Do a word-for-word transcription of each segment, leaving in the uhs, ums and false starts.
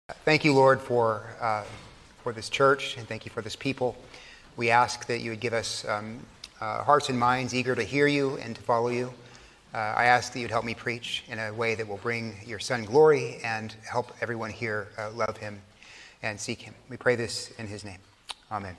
Thank you, Lord, for uh, for this church, and thank you for this people. We ask that you would give us um, uh, hearts and minds eager to hear you and to follow you. Uh, I ask that you'd help me preach in a way that will bring your Son glory and help everyone here uh, love him and seek him. We pray this in his name. Amen.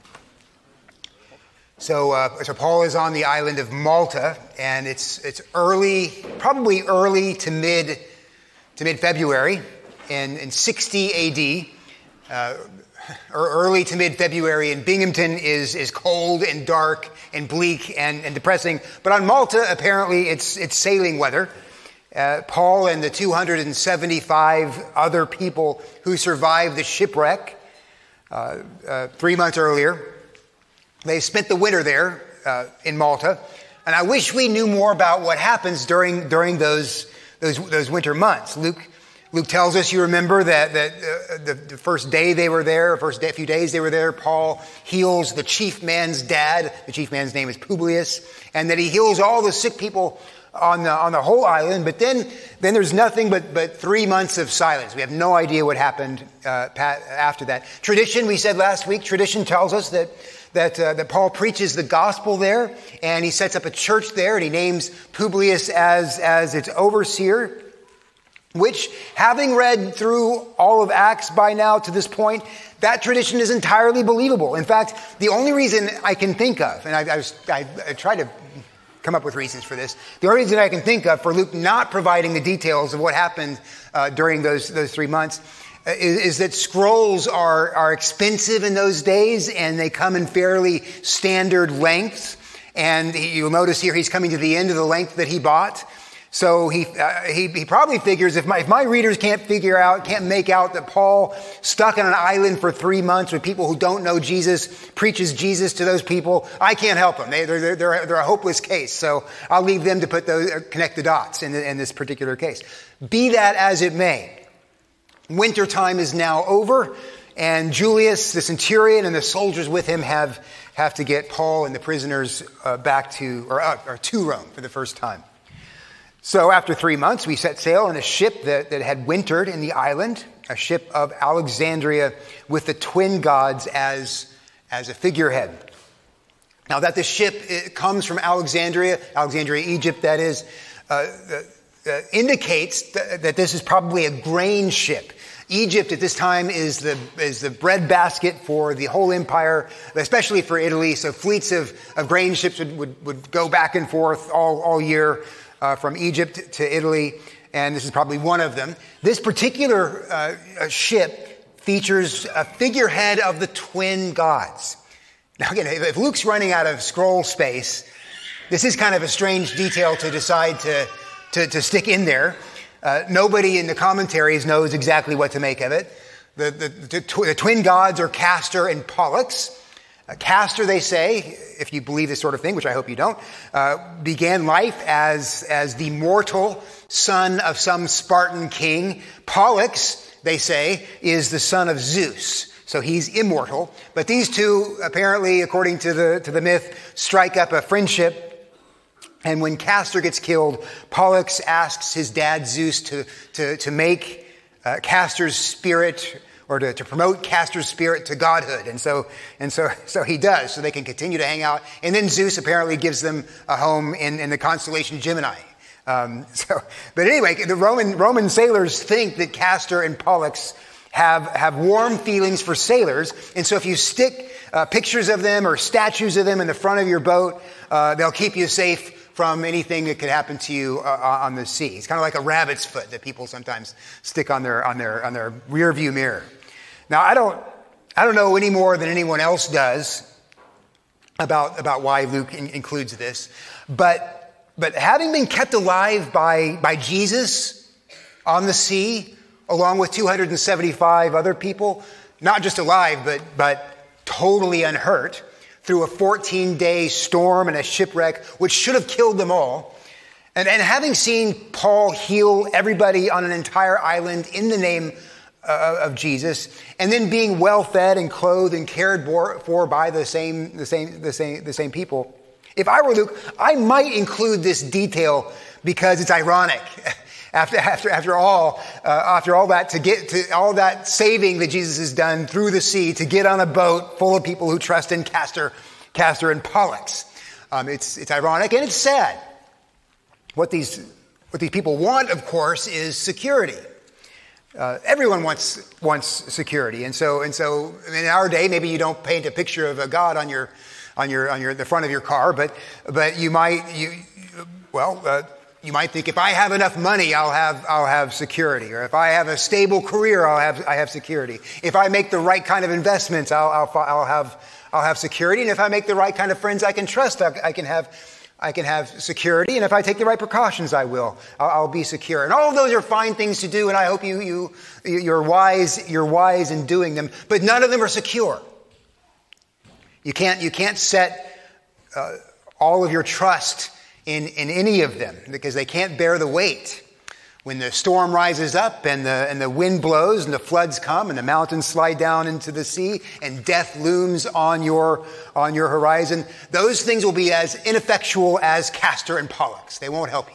So, uh, so Paul is on the island of Malta, and it's it's early, probably early to mid to mid February. In, in sixty A D, uh, or early to mid-February in Binghamton is is cold and dark and bleak and, and depressing. But on Malta, apparently, it's it's sailing weather. Uh, Paul and the two hundred seventy-five other people who survived the shipwreck uh, uh, three months earlier, they spent the winter there uh, in Malta. And I wish we knew more about what happens during during those those those winter months. Luke. Luke tells us, you remember, that, that uh, the, the first day they were there, first day, few days they were there, Paul heals the chief man's dad. The chief man's name is Publius. And that he heals all the sick people on the on the whole island. But then then there's nothing but, but three months of silence. We have no idea what happened uh, after that. Tradition, we said last week, tradition tells us that that uh, that Paul preaches the gospel there. And he sets up a church there. And he names Publius as, as its overseer. Which, having read through all of Acts by now to this point, that tradition is entirely believable. In fact, the only reason I can think of, and I, I, was, I, I tried to come up with reasons for this, the only reason I can think of for Luke not providing the details of what happened uh, during those those three months uh, is, is that scrolls are, are expensive in those days, and they come in fairly standard lengths. And you'll notice here he's coming to the end of the length that he bought. So he, uh, he he probably figures if my if my readers can't figure out, can't make out that Paul stuck on an island for three months with people who don't know Jesus, preaches Jesus to those people, I can't help them. They, they're they're they're a hopeless case. So I'll leave them to put those connect the dots in, in this particular case. Be that as it may, winter time is now over, and Julius, the centurion, and the soldiers with him have have to get Paul and the prisoners uh, back to or, uh, or to Rome for the first time. So after three months, we set sail on a ship that, that had wintered in the island, a ship of Alexandria with the twin gods as, as a figurehead. Now that the ship it comes from Alexandria, Alexandria, Egypt, that is, uh, uh, indicates th- that this is probably a grain ship. Egypt at this time is the is the breadbasket for the whole empire, especially for Italy. So fleets of, of grain ships would, would, would go back and forth all, all year. Uh, from Egypt to Italy, and this is probably one of them. This particular uh, ship features a figurehead of the twin gods. Now again, if Luke's running out of scroll space, this is kind of a strange detail to decide to, to, to stick in there. Uh, nobody in the commentaries knows exactly what to make of it. The, the, the, tw- the twin gods are Castor and Pollux. Uh, Castor, they say, if you believe this sort of thing, which I hope you don't, uh, began life as, as the mortal son of some Spartan king. Pollux, they say, is the son of Zeus. So he's immortal. But these two, apparently, according to the, to the myth, strike up a friendship. And when Castor gets killed, Pollux asks his dad Zeus to, to, to make uh, Castor's spirit or to, to promote Castor's spirit to godhood. And so and so so he does, so they can continue to hang out. And then Zeus apparently gives them a home in, in the constellation Gemini. Um, so, but anyway, the Roman Roman sailors think that Castor and Pollux have, have warm feelings for sailors. And so if you stick uh, pictures of them or statues of them in the front of your boat, uh, they'll keep you safe from anything that could happen to you uh, on the sea. It's kind of like a rabbit's foot that people sometimes stick on their on their on their rear view mirror. Now, I don't, I don't know any more than anyone else does about, about why Luke in, includes this, but, but having been kept alive by, by Jesus on the sea, along with two hundred seventy-five other people, not just alive, but, but totally unhurt through a fourteen-day storm and a shipwreck, which should have killed them all, and, and having seen Paul heal everybody on an entire island in the name Uh, of Jesus, and then being well fed and clothed and cared for by the same, the same, the same, the same people. If I were Luke, I might include this detail because it's ironic. After, after, after all, uh, after all that, to get to all that saving that Jesus has done through the sea, to get on a boat full of people who trust in Castor, Castor and Pollux. Um, it's, it's ironic and it's sad. What these, what these people want, of course, is security. Uh, everyone wants wants security, and so and so in our day, maybe you don't paint a picture of a God on your on your on your the front of your car, but but you might you well uh, you might think, if I have enough money, I'll have I'll have security, or if I have a stable career, I'll have I have security. If I make the right kind of investments, I'll I'll, I'll have I'll have security, and if I make the right kind of friends I can trust, I, I can have. I can have security, and if I take the right precautions, I will. I'll, I'll be secure. And all of those are fine things to do, and I hope you, you, you're wise, you're wise in doing them, but none of them are secure. You can't, you can't set uh, all of your trust in, in any of them, because they can't bear the weight. When the storm rises up and the, and the wind blows and the floods come and the mountains slide down into the sea and death looms on your, on your horizon, those things will be as ineffectual as Castor and Pollux. They won't help you.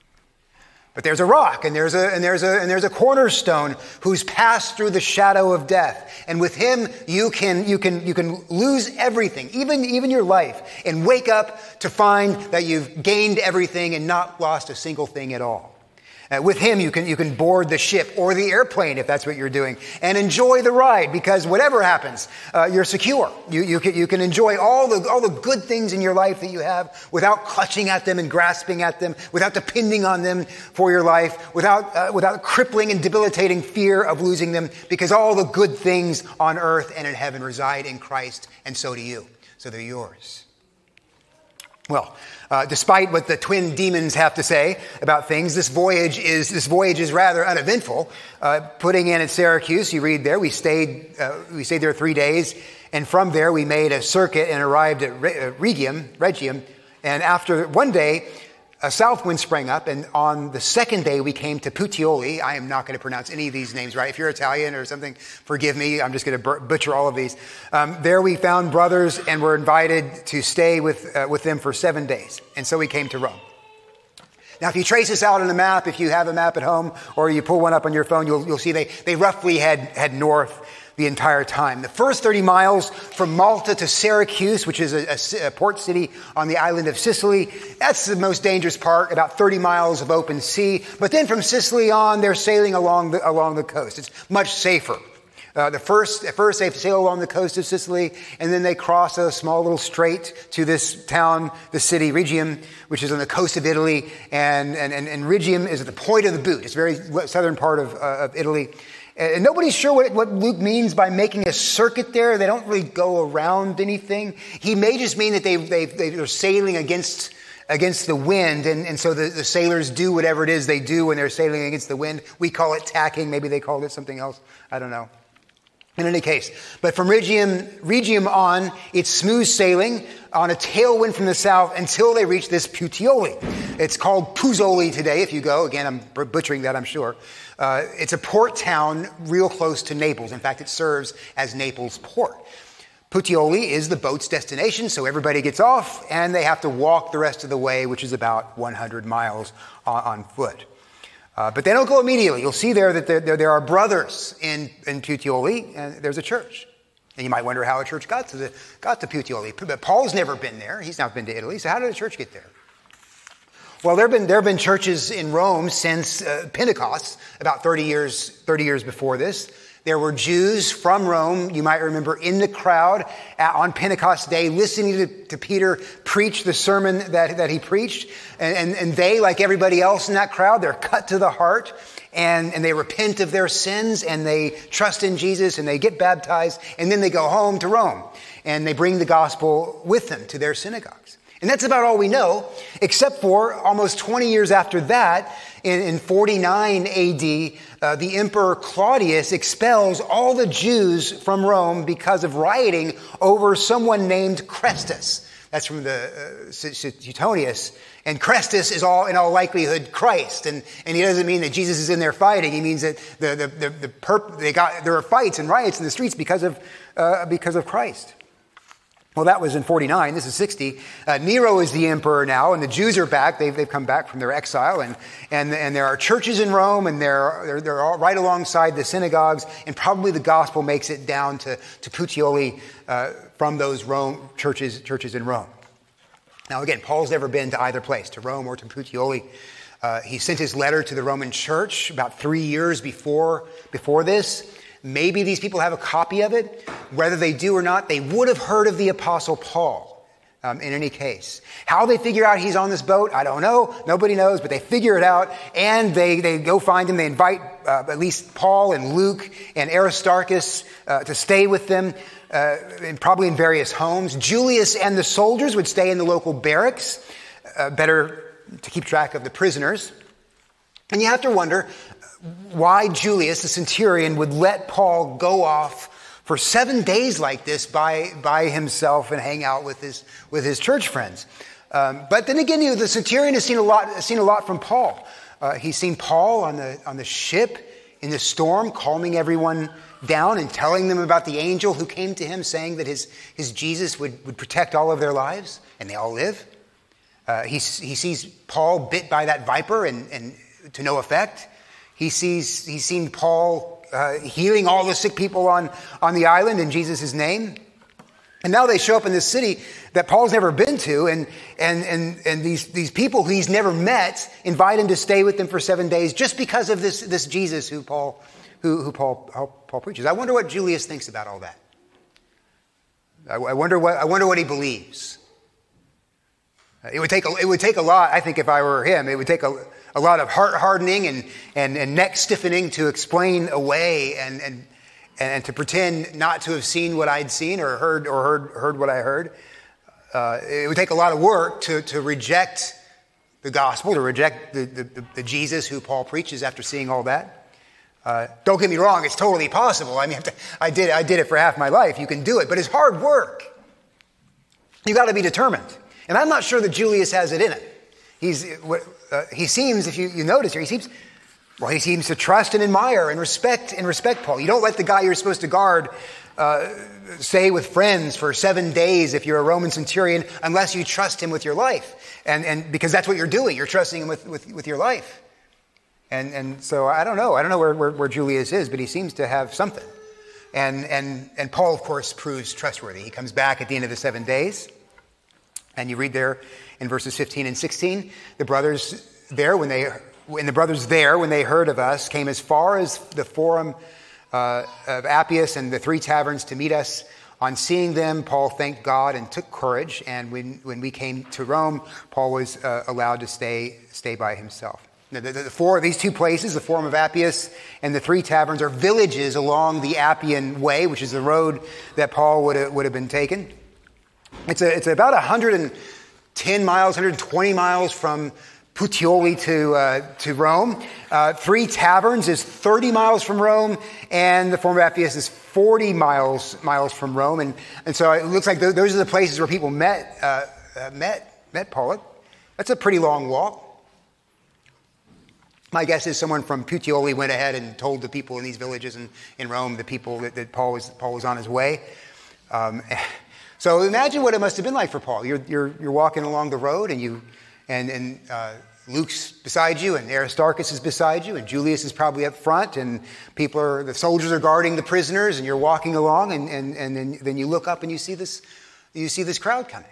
But there's a rock and there's a, and there's a, and there's a cornerstone who's passed through the shadow of death. And with him, you can, you can, you can lose everything, even, even your life, and wake up to find that you've gained everything and not lost a single thing at all. Uh, with him, you can you can board the ship or the airplane, if that's what you're doing, and enjoy the ride, because whatever happens, uh, you're secure. You you can you can enjoy all the all the good things in your life that you have without clutching at them and grasping at them, without depending on them for your life, without uh, without crippling and debilitating fear of losing them, because all the good things on earth and in heaven reside in Christ, and so do you. So they're yours. Well, uh, despite what the twin demons have to say about things, this voyage is this voyage is rather uneventful. Uh, putting in at Syracuse, you read there, we stayed uh, we stayed there three days, and from there we made a circuit and arrived at Re- uh, Regium, Regium. And after one day, a south wind sprang up, and on the second day we came to Puteoli. I am not going to pronounce any of these names right. If you're Italian or something, forgive me. I'm just going to butcher all of these. Um, there we found brothers and were invited to stay with uh, with them for seven days. And so we came to Rome. Now, if you trace this out on a map, if you have a map at home or you pull one up on your phone, you'll you'll see they they roughly head head north the entire time. The first thirty miles from Malta to Syracuse, which is a, a, a port city on the island of Sicily, that's the most dangerous part, about thirty miles of open sea. But then from Sicily on, they're sailing along the, along the coast. It's much safer. Uh, the first, at first they sail along the coast of Sicily, and then they cross a small little strait to this town, the city Regium, which is on the coast of Italy. And, and, and, and Regium is at the point of the boot. It's a very southern part of, uh, of Italy. And nobody's sure what, what Luke means by making a circuit there. They don't really go around anything. He may just mean that they, they, they're sailing against, against the wind. And, and so the, the sailors do whatever it is they do when they're sailing against the wind. We call it tacking. Maybe they called it something else. I don't know. In any case, but from Regium, Regium on, it's smooth sailing on a tailwind from the south until they reach this Puteoli. It's called Puzzoli today if you go. Again, I'm butchering that, I'm sure. Uh, it's a port town real close to Naples. In fact, it serves as Naples port. Puteoli is the boat's destination, so everybody gets off and they have to walk the rest of the way, which is about one hundred miles on, on foot. Uh, but they don't go immediately. You'll see there that there, there, there are brothers in, in Puteoli, and there's a church. And you might wonder how a church got to the, got to Puteoli. But Paul's never been there. He's not been to Italy. So how did a church get there? Well, there have been there have been churches in Rome since uh, Pentecost, about thirty years thirty years before this. There were Jews from Rome, you might remember, in the crowd at, on Pentecost Day, listening to, to Peter preach the sermon that, that he preached. And, and, and they, like everybody else in that crowd, they're cut to the heart, and, and they repent of their sins, and they trust in Jesus, and they get baptized, and then they go home to Rome, and they bring the gospel with them to their synagogues. And that's about all we know, except for almost twenty years after that, in, in forty-nine A D, uh, the Emperor Claudius expels all the Jews from Rome because of rioting over someone named Chrestus. That's from the uh, Suetonius. And Chrestus is all, in all likelihood, Christ. And, and he doesn't mean that Jesus is in there fighting. He means that the, the, the, the perp, they got, there are fights and riots in the streets because of, uh, because of Christ. Well, that was in forty-nine. This is sixty. Uh, Nero is the emperor now, and the Jews are back. They've, they've come back from their exile, and, and, and there are churches in Rome, and they're, they're, they're all right alongside the synagogues, and probably the gospel makes it down to, to Puteoli uh, from those Rome churches, churches in Rome. Now, again, Paul's never been to either place, to Rome or to Puteoli. Uh, he sent his letter to the Roman church about three years before, before this. Maybe these people have a copy of it. Whether they do or not, they would have heard of the Apostle Paul um, in any case. How they figure out he's on this boat, I don't know. Nobody knows, but they figure it out, and they, they go find him. They invite uh, at least Paul and Luke and Aristarchus uh, to stay with them, uh, and probably in various homes. Julius and the soldiers would stay in the local barracks, uh, better to keep track of the prisoners. And you have to wonder why Julius, the centurion, would let Paul go off for seven days like this by, by himself and hang out with his, with his church friends. Um, but then again, you know, the centurion has seen a lot, has seen a lot from Paul. Uh, he's seen Paul on the, on the ship in the storm, calming everyone down and telling them about the angel who came to him saying that his, his Jesus would, would protect all of their lives, and they all live. Uh, he, he sees Paul bit by that viper and, and to no effect. He sees, he's seen Paul uh, healing all the sick people on, on the island in Jesus' name. And now they show up in this city that Paul's never been to, and, and, and, and these, these people who he's never met invite him to stay with them for seven days just because of this, this Jesus who Paul, who, who Paul, Paul preaches. I wonder what Julius thinks about all that. I, I wonder what, I wonder what he believes. It would take a, it would take a lot, I think, if I were him. It would take a, a lot of heart hardening and, and, and neck stiffening to explain away and, and and to pretend not to have seen what I'd seen or heard or heard heard what I heard. Uh, it would take a lot of work to to reject the gospel, to reject the, the, the Jesus who Paul preaches after seeing all that. Uh, don't get me wrong; it's totally possible. I mean, I did I did it for half my life. You can do it, but it's hard work. You got to be determined. And I'm not sure that Julius has it in it. He's, uh, he seems, if you, you notice here, he seems, well, he seems to trust and admire and respect and respect Paul. You don't let the guy you're supposed to guard uh, stay with friends for seven days if you're a Roman centurion unless you trust him with your life. And, and because that's what you're doing. You're trusting him with, with, with your life. And, and so I don't know. I don't know where, where, where Julius is, but he seems to have something. And, and, and Paul, of course, proves trustworthy. He comes back at the end of the seven days. And you read there in verses fifteen and sixteen, the brothers there, when they, when the brothers there, when they heard of us, came as far as the forum uh, of Appius and the three taverns to meet us. On seeing them, Paul thanked God and took courage. And when, when we came to Rome, Paul was uh, allowed to stay stay by himself. Now, the, the four these two places, the Forum of Appius and the three taverns, are villages along the Appian Way, which is the road that Paul would have, would have been taken. It's a, it's about one hundred ten miles, one hundred twenty miles from Puteoli to uh, to Rome. Uh, Three Taverns is thirty miles from Rome, and the Forum of Appius is forty miles miles from Rome. And and so it looks like th- those are the places where people met uh, uh, met met Paul. That's a pretty long walk. My guess is someone from Puteoli went ahead and told the people in these villages in, in Rome, the people that, that Paul was Paul was on his way. Um, So imagine what it must have been like for Paul. You're you're you're walking along the road, and you and and uh, Luke's beside you, and Aristarchus is beside you, and Julius is probably up front, and people are the soldiers are guarding the prisoners, and you're walking along, and and and then, then you look up and you see this you see this crowd coming.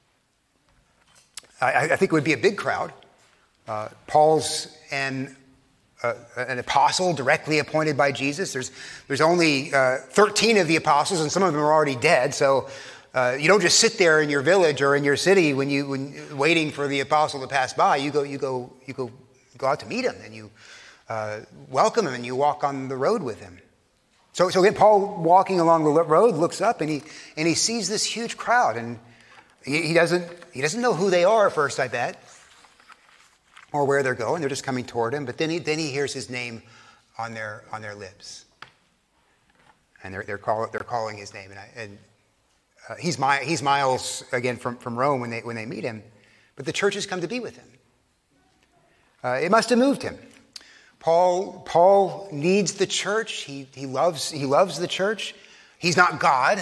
I, I think it would be a big crowd. Uh, Paul's an uh, an apostle directly appointed by Jesus. There's there's only uh, thirteen of the apostles, and some of them are already dead. So. Uh, you don't just sit there in your village or in your city when you when waiting for the apostle to pass by. You go you go you go go out to meet him, and you uh, welcome him, and you walk on the road with him. So so again, Paul walking along the road looks up and he and he sees this huge crowd, and he, he doesn't he doesn't know who they are at first, I bet, or where they're going. They're just coming toward him. But then he then he hears his name on their on their lips, and they're they're call, they're calling his name, and I, and. Uh, he's, mi- he's miles, again, from, from Rome when they, when they meet him. But the church has come to be with him. Uh, it must have moved him. Paul, Paul needs the church. He, he, loves, he loves the church. He's not God.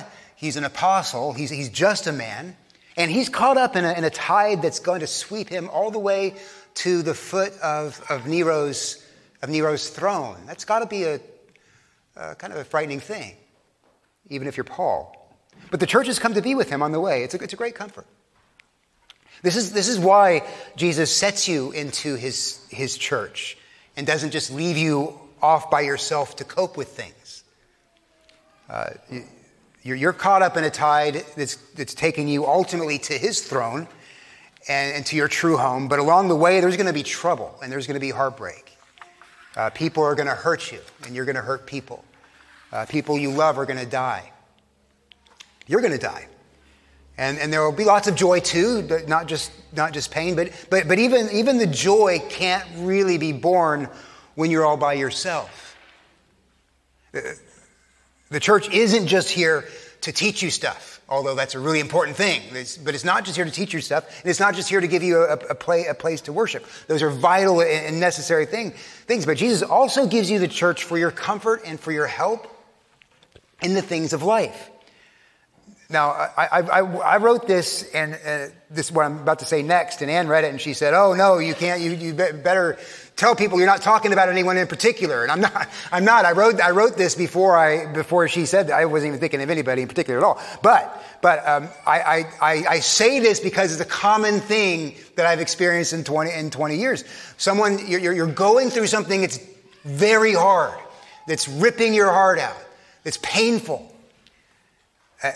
He's an apostle. He's, he's just a man. And he's caught up in a, in a tide that's going to sweep him all the way to the foot of, of, Nero's, of Nero's throne. That's got to be a, a kind of a frightening thing, even if you're Paul. But the church has come to be with him on the way. It's a, it's a great comfort. This is, this is why Jesus sets you into his, his church and doesn't just leave you off by yourself to cope with things. Uh, you're, you're caught up in a tide that's, that's taking you ultimately to his throne and, and to your true home. But along the way, there's going to be trouble and there's going to be heartbreak. Uh, people are going to hurt you and you're going to hurt people. Uh, people you love are going to die. You're going to die. And, and there will be lots of joy too, not just, not just pain, but, but, but even, even the joy can't really be born when you're all by yourself. The, the church isn't just here to teach you stuff, although that's a really important thing. It's, but it's not just here to teach you stuff, and it's not just here to give you a, a, play, a place to worship. Those are vital and necessary thing, things. But Jesus also gives you the church for your comfort and for your help in the things of life. Now, I, I, I wrote this, and uh, this is what I'm about to say next, and Ann read it, and she said, oh, no, you can't, you, you better tell people you're not talking about anyone in particular. And I'm not, I'm not. I wrote, I wrote this before I, before she said that. I wasn't even thinking of anybody in particular at all. But, but, um, I, I, I say this because it's a common thing that I've experienced in twenty, in twenty years. Someone, you're, you're going through something that's very hard, that's ripping your heart out, that's painful. Uh,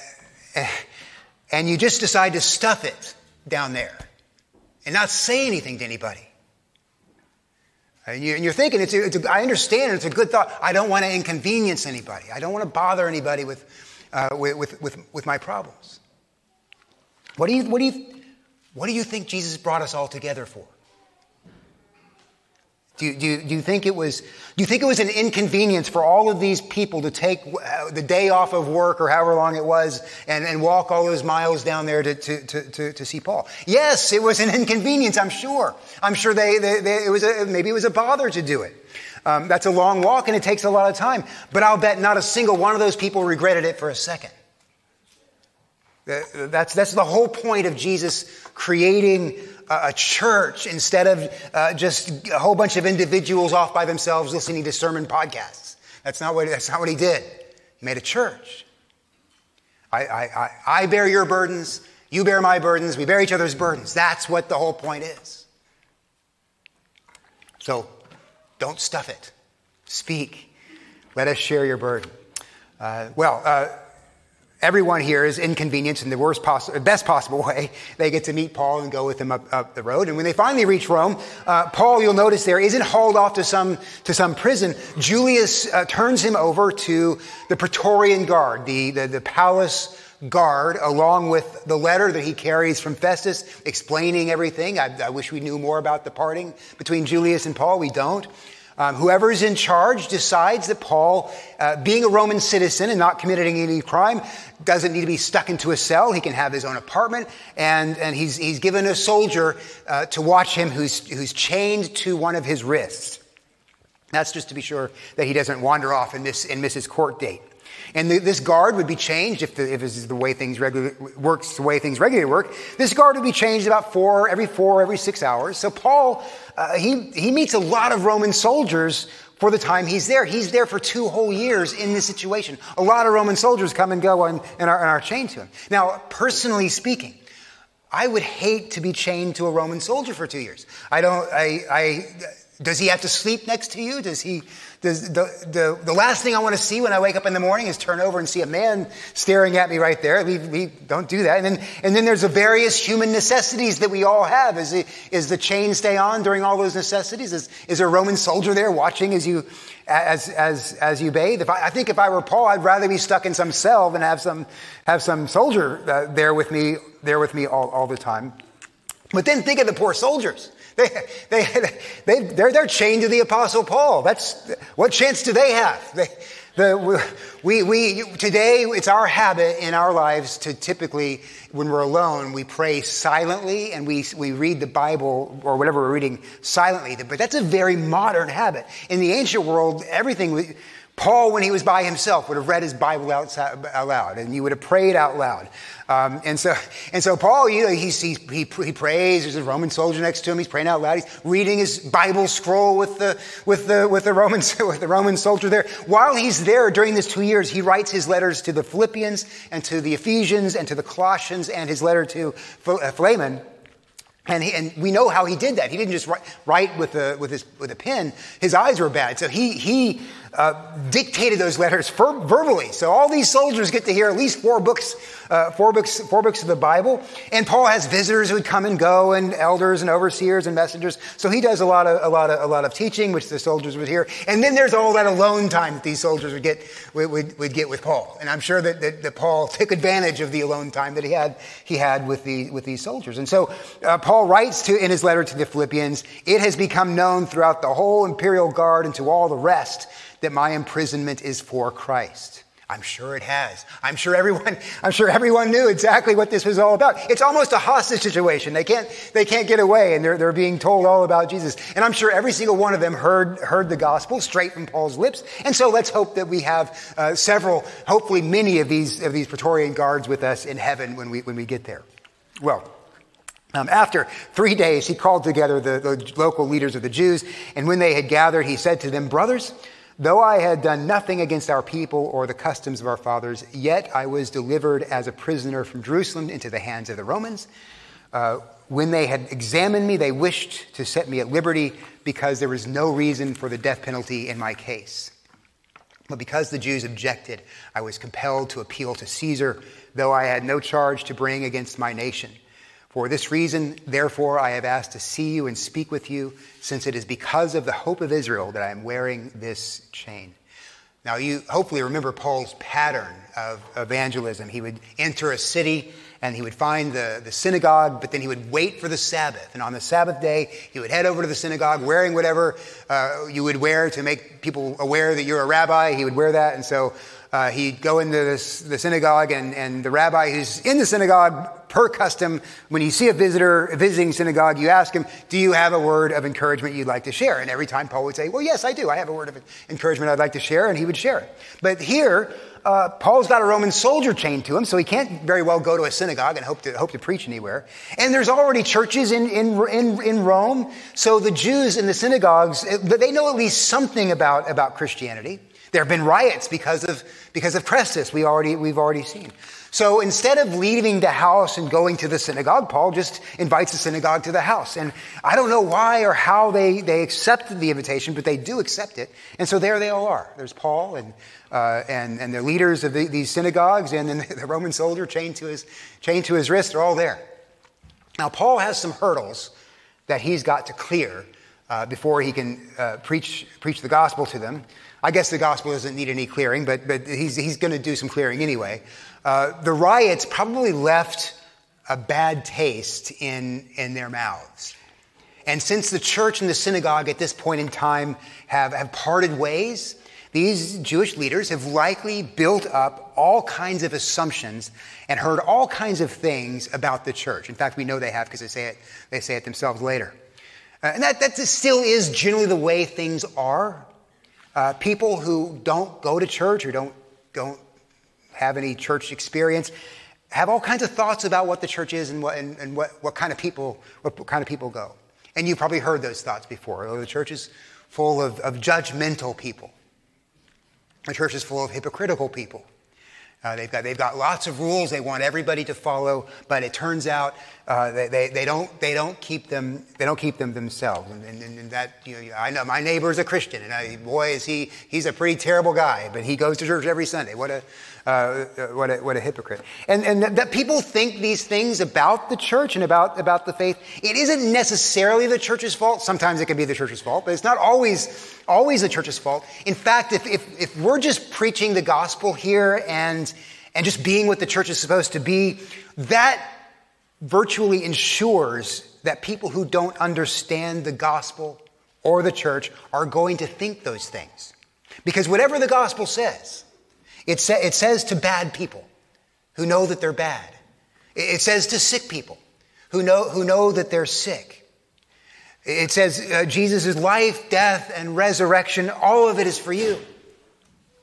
And you just decide to stuff it down there and not say anything to anybody. And you're thinking, it's a, it's a, I understand, it's a good thought. I don't want to inconvenience anybody. I don't want to bother anybody with, uh, with, with, with, with my problems. What do you, what do you, what do you think Jesus brought us all together for? Do you, do, you, do you think it was, do you think it was an inconvenience for all of these people to take the day off of work or however long it was and, and walk all those miles down there to, to, to, to, to see Paul? Yes, it was an inconvenience, I'm sure. I'm sure they, they, they it was a, maybe it was a bother to do it. Um, that's a long walk and it takes a lot of time. But I'll bet not a single one of those people regretted it for a second. That's, that's the whole point of Jesus creating a church instead of uh, just a whole bunch of individuals off by themselves listening to sermon podcasts. That's not what, that's not what he did. He made a church. I, I, I, I bear your burdens. You bear my burdens. We bear each other's burdens. That's what the whole point is. So don't stuff it. Speak. Let us share your burden. Uh, well, uh, Everyone here is inconvenienced in the worst possible, best possible way. They get to meet Paul and go with him up, up the road. And when they finally reach Rome, uh, Paul, you'll notice there, isn't hauled off to some to some prison. Julius uh, turns him over to the Praetorian Guard, the, the, the palace guard, along with the letter that he carries from Festus explaining everything. I, I wish we knew more about the parting between Julius and Paul. We don't. Um, whoever is in charge decides that Paul, uh, being a Roman citizen and not committing any crime, doesn't need to be stuck into a cell. He can have his own apartment, and, and he's, he's given a soldier uh, to watch him who's, who's chained to one of his wrists. That's just to be sure that he doesn't wander off and miss, and miss his court date. And the, this guard would be changed if, the, if this is the way things regularly works, the way things regularly work. This guard would be changed about four, every four, every six hours. So Paul, uh, he he meets a lot of Roman soldiers for the time he's there. He's there for two whole years in this situation. A lot of Roman soldiers come and go and, and, are, and are chained to him. Now, personally speaking, I would hate to be chained to a Roman soldier for two years. I don't. I. I does he have to sleep next to you? Does he? Does the, the the last thing I want to see when I wake up in the morning is turn over and see a man staring at me right there. We, we don't do that. And then and then there's the various human necessities that we all have. Is it, is the chain stay on during all those necessities? Is is there a Roman soldier there watching as you as as as you bathe? If I, I think if I were Paul, I'd rather be stuck in some cell than have some have some soldier uh, there with me there with me all, all the time. But then think of the poor soldiers. They, they, they, they're, they're chained to the Apostle Paul. That's, what chance do they have? They, the, we, we, today, it's our habit in our lives to typically, when we're alone, we pray silently and we, we read the Bible or whatever we're reading silently. But that's a very modern habit. In the ancient world, everything, we, Paul, when he was by himself, would have read his Bible out, out loud, and he would have prayed out loud. Um, and so, and so Paul, you know, he, he, he, he prays. There's a Roman soldier next to him. He's praying out loud. He's reading his Bible scroll with the with the with the Roman with the Roman soldier there. While he's there during this two years, he writes his letters to the Philippians and to the Ephesians and to the Colossians and his letter to Philemon. And, he, and we know how he did that. He didn't just write, write with a with his with a pen. His eyes were bad, so he he uh, dictated those letters ver- verbally. So all these soldiers get to hear at least four books, uh, four books, four books of the Bible. And Paul has visitors who would come and go, and elders and overseers and messengers. So he does a lot of a lot of a lot of teaching, which the soldiers would hear. And then there's all that alone time that these soldiers would get would, would, would get with Paul. And I'm sure that, that, that Paul took advantage of the alone time that he had he had with the with these soldiers. And so uh, Paul. Paul writes to in his letter to the Philippians, "It has become known throughout the whole imperial guard and to all the rest that my imprisonment is for Christ." I'm sure it has. I'm sure everyone, I'm sure everyone knew exactly what this was all about. It's almost a hostage situation. They can't, they can't get away, and they're, they're being told all about Jesus. And I'm sure every single one of them heard, heard the gospel straight from Paul's lips. And so let's hope that we have uh, several, hopefully many of these, of these Praetorian guards with us in heaven when we, when we get there. Well, Um, after three days, he called together the, the local leaders of the Jews, and when they had gathered, he said to them, "Brothers, though I had done nothing against our people or the customs of our fathers, yet I was delivered as a prisoner from Jerusalem into the hands of the Romans. Uh, when they had examined me, they wished to set me at liberty because there was no reason for the death penalty in my case. But because the Jews objected, I was compelled to appeal to Caesar, though I had no charge to bring against my nation. For this reason, therefore, I have asked to see you and speak with you, since it is because of the hope of Israel that I am wearing this chain." Now, you hopefully remember Paul's pattern of evangelism. He would enter a city and he would find the, the synagogue, but then he would wait for the Sabbath. And on the Sabbath day, he would head over to the synagogue wearing whatever uh, you would wear to make people aware that you're a rabbi. He would wear that. And so uh, he'd go into this, the synagogue, and, and the rabbi who's in the synagogue, per custom, when you see a visitor a visiting synagogue, you ask him, "Do you have a word of encouragement you'd like to share?" And every time Paul would say, "Well, yes, I do. I have a word of encouragement I'd like to share," and he would share it. But here, uh, Paul's got a Roman soldier chained to him, so he can't very well go to a synagogue and hope to hope to preach anywhere. And there's already churches in in in, in Rome, so the Jews in the synagogues, they know at least something about about Christianity. There have been riots because of because of Crestus. We already we've already seen. So instead of leaving the house and going to the synagogue, Paul just invites the synagogue to the house. And I don't know why or how they, they accepted the invitation, but they do accept it. And so there they all are. There's Paul and uh, and, and the leaders of the, these synagogues, and then the Roman soldier chained to his chained to his wrist. They're all there. Now, Paul has some hurdles that he's got to clear uh, before he can uh, preach preach the gospel to them. I guess the gospel doesn't need any clearing, but but he's he's going to do some clearing anyway. Uh, the riots probably left a bad taste in, in their mouths. And since the church and the synagogue at this point in time have, have parted ways, these Jewish leaders have likely built up all kinds of assumptions and heard all kinds of things about the church. In fact, we know they have because they say it, they say it themselves later. Uh, and that, that still is generally the way things are. Uh, people who don't go to church or don't don't have any church experience have all kinds of thoughts about what the church is and what and, and what, what kind of people what kind of people go. And you've probably heard those thoughts before. Oh, the church is full of, of judgmental people. The church is full of hypocritical people. Uh, they've got they've got lots of rules they want everybody to follow, but it turns out uh, they, they they don't they don't keep them they don't keep them themselves. And, and, and that you know I know my neighbor is a Christian, and I, boy is he he's a pretty terrible guy, but he goes to church every Sunday. What a uh, what a what a hypocrite! And and that people think these things about the church and about about the faith. It isn't necessarily the church's fault. Sometimes it can be the church's fault, but it's not always always the church's fault. In fact, if if if we're just preaching the gospel here and and just being what the church is supposed to be, that virtually ensures that people who don't understand the gospel or the church are going to think those things. Because whatever the gospel says, it, sa- it says to bad people who know that they're bad. It says to sick people who know, who know that they're sick. It says uh, Jesus' life, death, and resurrection, all of it is for you.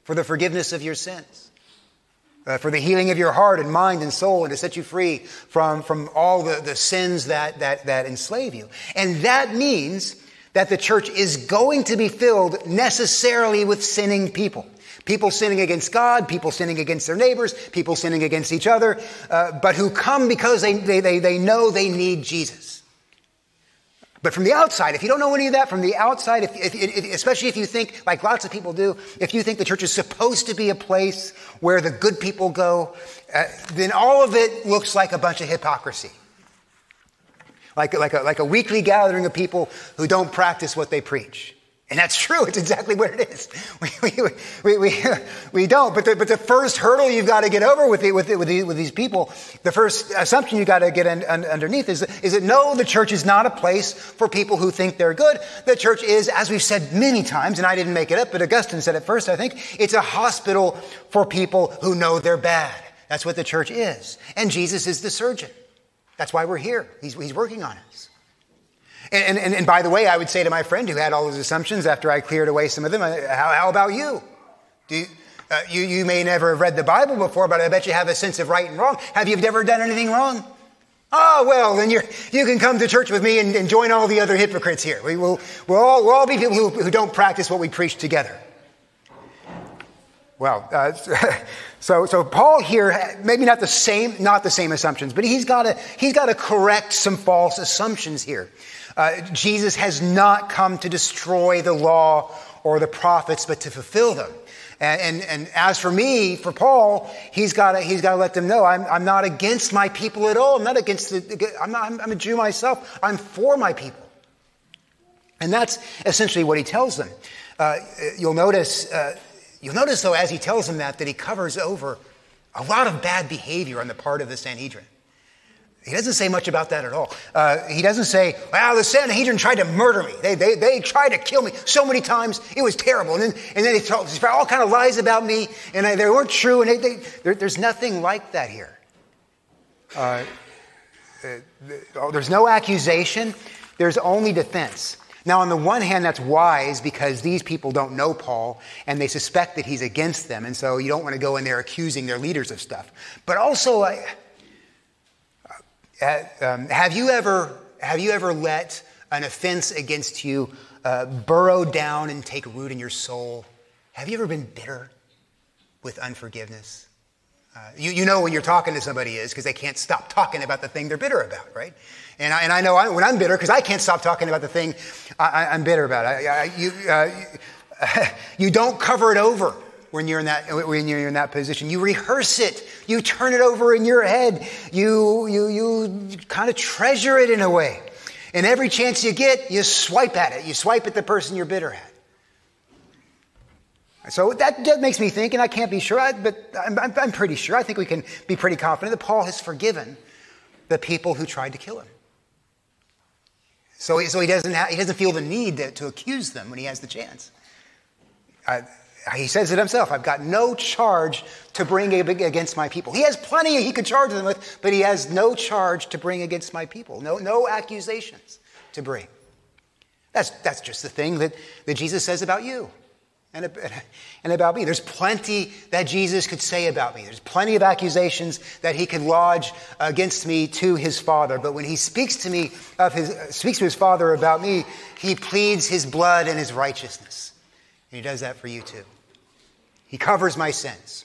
for the forgiveness of your sins, uh, for the healing of your heart and mind and soul, and to set you free from, from all the, the sins that, that, that enslave you. And that means that the church is going to be filled necessarily with sinning people. People sinning against God, people sinning against their neighbors, people sinning against each other, uh, but who come because they, they, they, they know they need Jesus. But from the outside, if you don't know any of that, from the outside, if, if, if, especially if you think, like lots of people do, if you think the church is supposed to be a place where the good people go, uh, then all of it looks like a bunch of hypocrisy. Like, like, a, like a weekly gathering of people who don't practice what they preach. And that's true. It's exactly what it is. We, we, we, we, we don't. But the, but the first hurdle you've got to get over with, the, with, the, with, the, with these people, the first assumption you've got to get un, un, underneath is, is that no, the church is not a place for people who think they're good. The church is, as we've said many times, and I didn't make it up, but Augustine said it first, I think, it's a hospital for people who know they're bad. That's what the church is. And Jesus is the surgeon. That's why we're here. He's, he's working on us. And, and, and by the way, I would say to my friend who had all those assumptions after I cleared away some of them, how, how about you? Do you, uh, you? You may never have read the Bible before, but I bet you have a sense of right and wrong. Have you ever done anything wrong? Oh, well, then you're, you can come to church with me and, and join all the other hypocrites here. We will, we'll, all, we'll all be people who, who don't practice what we preach together. Well, uh, so so Paul here, maybe not the same, not the same assumptions, but he's got to he's got to correct some false assumptions here. Uh, Jesus has not come to destroy the law or the prophets, but to fulfill them. And, and, and as for me, for Paul, he's got to he's got to let them know I'm I'm not against my people at all. I'm not against the, I'm not I'm, I'm a Jew myself. I'm for my people. And that's essentially what he tells them. Uh, you'll notice. Uh, You'll notice, though, as he tells them that, that he covers over a lot of bad behavior on the part of the Sanhedrin. He doesn't say much about that at all. Uh, he doesn't say, well, the Sanhedrin tried to murder me. They, they, they tried to kill me so many times. It was terrible. And then, and then he told all kind of lies about me, and I, they weren't true. And they, they, there, there's nothing like that here. Uh, uh, there's no accusation. There's only defense. Now, on the one hand, that's wise because these people don't know Paul and they suspect that he's against them. And so you don't want to go in there accusing their leaders of stuff. But also, uh, uh, um, have you ever have you ever let an offense against you uh, burrow down and take root in your soul? Have you ever been bitter with unforgiveness? Uh, you, you know when you're talking to somebody is because they can't stop talking about the thing they're bitter about, right? And I, and I know I, when I'm bitter because I can't stop talking about the thing I, I'm bitter about. I, I, you, uh, you don't cover it over when you're in that when you're in that position. You rehearse it. You turn it over in your head. You you you kind of treasure it in a way. And every chance you get, you swipe at it. You swipe at the person you're bitter at. So that, that makes me think, and I can't be sure, but I'm, I'm, I'm pretty sure. I think we can be pretty confident that Paul has forgiven the people who tried to kill him. So, so he doesn't have, he doesn't feel the need to, to accuse them when he has the chance. Uh, he says it himself. I've got no charge to bring against my people. He has plenty he could charge them with, but he has no charge to bring against my people. No, no accusations to bring. That's that's just the thing that, that Jesus says about you. And, and about me. There's plenty that Jesus could say about me. There's plenty of accusations that he could lodge against me to his Father. But when he speaks to me of his speaks to his Father about me, he pleads his blood and his righteousness. And he does that for you too. He covers my sins.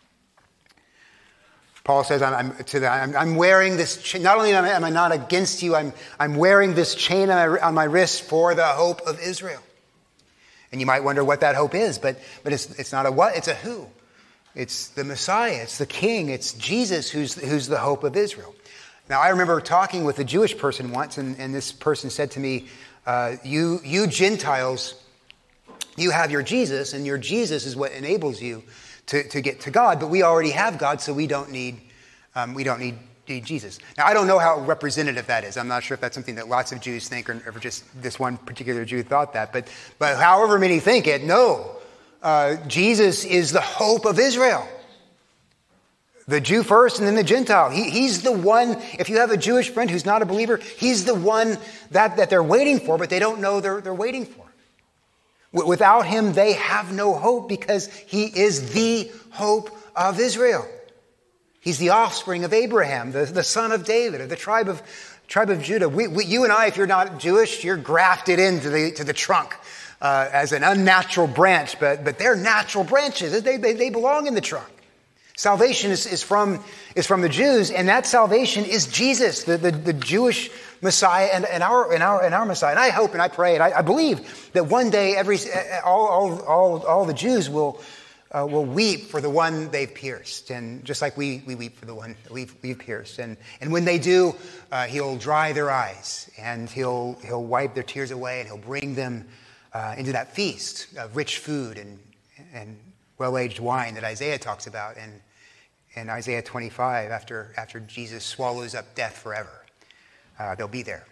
Paul says, I'm, I'm, to the, I'm, I'm wearing this chain. Not only am I, am I not against you, I'm, I'm wearing this chain on my, on my wrist for the hope of Israel. And you might wonder what that hope is, but but it's it's not a what, it's a who. It's the Messiah, it's the King, it's Jesus who's who's the hope of Israel. Now, I remember talking with a Jewish person once, and, and this person said to me, uh, you you Gentiles, you have your Jesus, and your Jesus is what enables you to, to get to God, but we already have God, so we don't need um, we don't need Jesus. Now, I don't know how representative that is. I'm not sure if that's something that lots of Jews think, or, or just this one particular Jew thought that. But, but however many think it, no. Uh, Jesus is the hope of Israel. The Jew first and then the Gentile. He, he's the one, if you have a Jewish friend who's not a believer, he's the one that, that they're waiting for, but they don't know they're, they're waiting for. Without him, they have no hope because he is the hope of Israel. He's the offspring of Abraham, the, the son of David, of the tribe of, tribe of Judah. We, we, you and I, if you're not Jewish, you're grafted into the, to the trunk uh, as an unnatural branch, but, but they're natural branches. They, they, they belong in the trunk. Salvation is, is, from, is from the Jews, and that salvation is Jesus, the, the, the Jewish Messiah and, and, our, and, our, and our Messiah. And I hope and I pray and I, I believe that one day every, all, all, all, all the Jews will, uh, will weep for the one they've pierced, and just like we, we weep for the one that we've, we've pierced. And, and when they do, uh, he'll dry their eyes, and he'll, he'll wipe their tears away, and he'll bring them uh, into that feast of rich food and, and well-aged wine that Isaiah talks about in, in Isaiah twenty-five, after, after Jesus swallows up death forever. Uh, they'll be there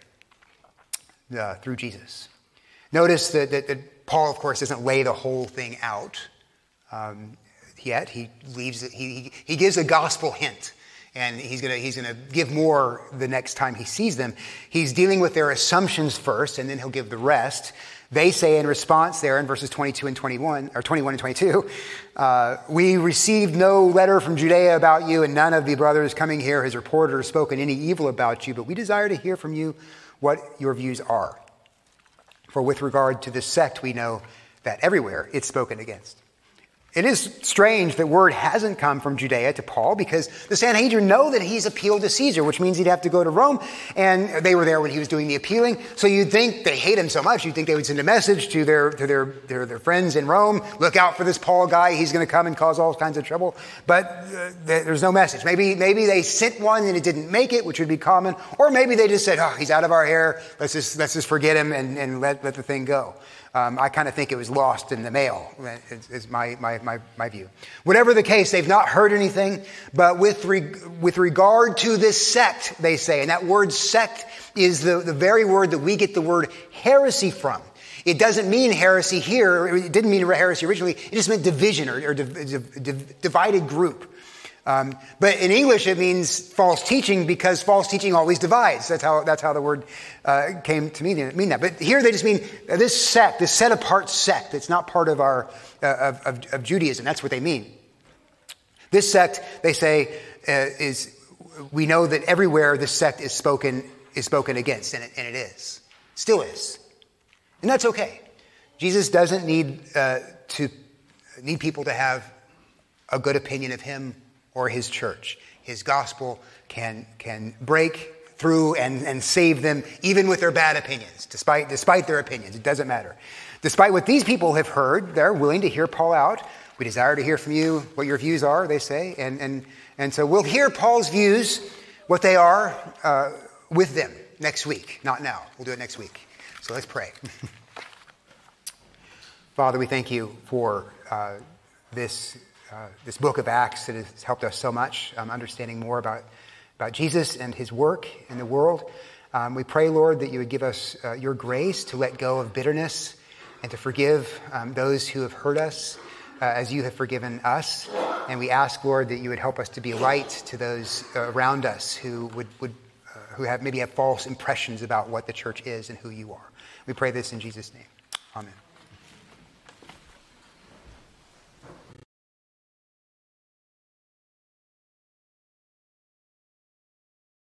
uh, through Jesus. Notice that, that, that Paul, of course, doesn't lay the whole thing out um, yet. He leaves it, he, he gives a gospel hint, and he's gonna he's gonna give more the next time he sees them. He's dealing with their assumptions first, and then he'll give the rest. They say in response there in verses twenty-two and twenty-one, or twenty-one and twenty-two, uh, we received no letter from Judea about you, and none of the brothers coming here has reported or spoken any evil about you, but we desire to hear from you what your views are. For with regard to this sect, we know that everywhere it's spoken against. It is strange that word hasn't come from Judea to Paul, because the Sanhedrin know that he's appealed to Caesar, which means he'd have to go to Rome, and they were there when he was doing the appealing. So you'd think they hate him so much, you'd think they would send a message to their to their their, their friends in Rome, look out for this Paul guy, he's going to come and cause all kinds of trouble. But uh, there's no message. Maybe maybe they sent one and it didn't make it, which would be common, or maybe they just said, oh, he's out of our hair, let's just let's just forget him and, and let, let the thing go. Um, I kind of think it was lost in the mail, is, is my, my, my, my view. Whatever the case, they've not heard anything, but with, re, with regard to this sect, they say, and that word sect is the, the very word that we get the word heresy from. It doesn't mean heresy here. It didn't mean heresy originally. It just meant division or, or div, div, div, divided group. Um, but in English, it means false teaching, because false teaching always divides. That's how that's how the word uh, came to mean, mean that. But here they just mean uh, this sect, this set apart sect. It's not part of our uh, of, of, of Judaism. That's what they mean. This sect, they say, uh, is we know that everywhere this sect is spoken is spoken against, and it, and it is, still is, and that's okay. Jesus doesn't need uh, to need people to have a good opinion of him or his church. His gospel can can break through and, and save them, even with their bad opinions, despite despite their opinions. It doesn't matter. Despite what these people have heard, they're willing to hear Paul out. We desire to hear from you what your views are, they say. And and, and so we'll hear Paul's views, what they are, uh, with them next week. Not now. We'll do it next week. So let's pray. Father, we thank you for uh, this Uh, this book of Acts that has helped us so much, um, understanding more about, about Jesus and his work in the world. Um, we pray, Lord, that you would give us uh, your grace to let go of bitterness and to forgive um, those who have hurt us uh, as you have forgiven us. And we ask, Lord, that you would help us to be light to those uh, around us who would, would uh, who have maybe have false impressions about what the church is and who you are. We pray this in Jesus' name. Amen.